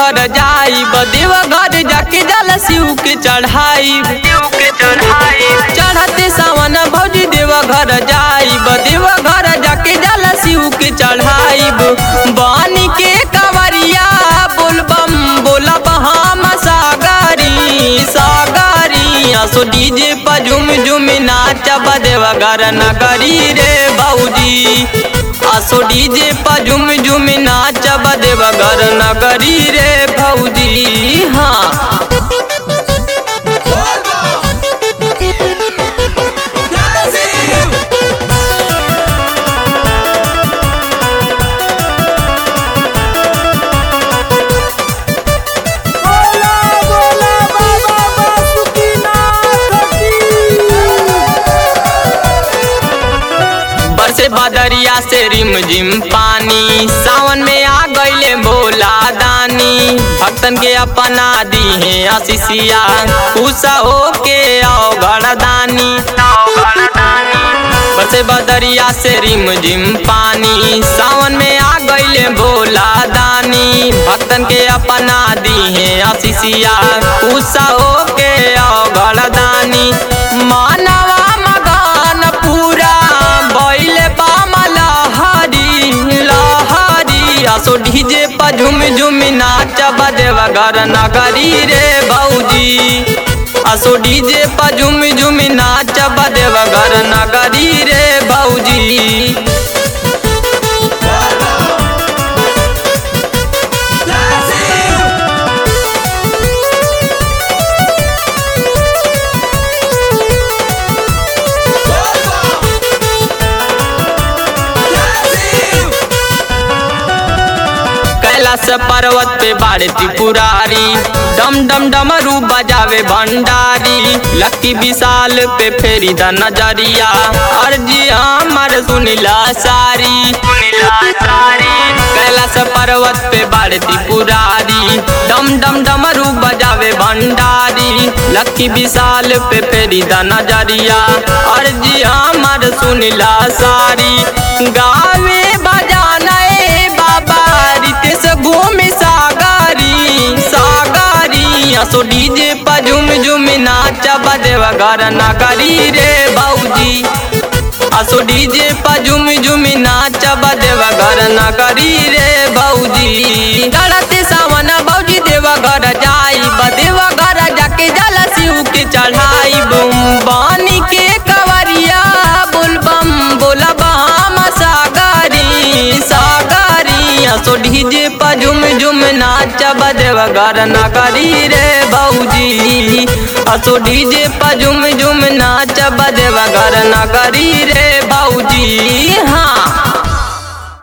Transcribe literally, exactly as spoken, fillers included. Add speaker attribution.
Speaker 1: घर जाई देव घर जाके जल शिव के चढ़ाई चढ़ते सावन भौजी देव घर जाई देव घर जाके जल शिव के चढ़ाई बानी के कवरिया बोलबम बोलब हम सागरी सागरी असो डीजे पर झुम झुम नाचब देव घर नगरी रे भौजी असो डीजे पर झुम झुम नाचब देव घर नगरी रे भौजी। हाँ से बदरिया से रिम झिम पानी सावन में आ गईले भोला दानी भक्तन के अपना दी है आशीषिया उषा हो के आओ घरदानी बरसे बदरिया से रिम झिम पानी सावन में आ गईले भोला दानी भक्तन के अपना दी है आशीषिया उषा हो के आओ घरदानी मानवा मगन पूरा असो डीजे पर झुम झुम नाचब देव घर नगरी रे भौजी असो डीजे पर झुम झुम नाचब देव घर नगरी रे भौजी। कैलाश पर्वत पे बाड़े त्रिपुरारी डम डम डमरू बजावे भंडारी लक्की विशाल पे फेरी द नजरिया अर्जी हमर सुनिला सारी कैलाश पर्वत पे बाड़े त्रिपुरारी डम डम डमरू बजावे भंडारी लक्की विशाल पे फेरी द नजरिया अर्जी हमर सुनिला सारी गावे बजाना बाबा रितेश घूमे सागरी सागरी असो डीजे पर झुम झुम नाचब देव घर नगरी रे भौजी असो डीजे पर झुम झुम नाचब देव घर नगरी रे भौजी। चढ़ते सावन भौजी देव घर जाई देव घर जाके जल शिव के चढ़ाई बानी के कवरिया बोलबम बोलब हम सागरी सागरी असो डीजे पर झुम झुम नाचब देव घर नगरी रे भौजी असो डीजे पर झुम झुम नाचब देव घर नगरी रे भौजी। हाँ